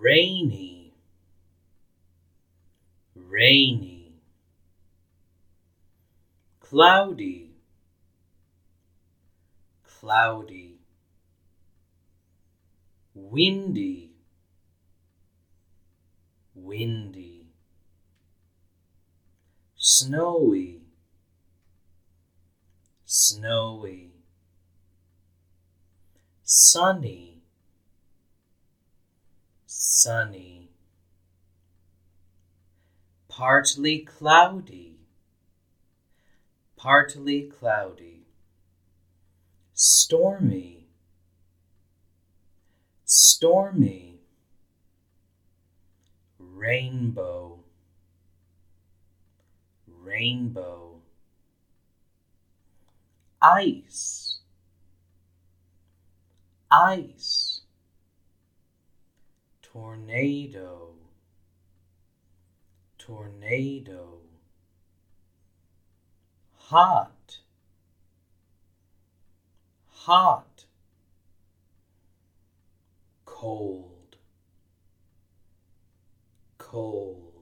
rainy, rainy, cloudy, cloudy, windy, windy, snowy, snowy, sunny, sunny, partly cloudy, partly cloudy, stormy, stormy, rainbow, rainbow, ice, ice, tornado, tornado, hot, hot, cold, cold.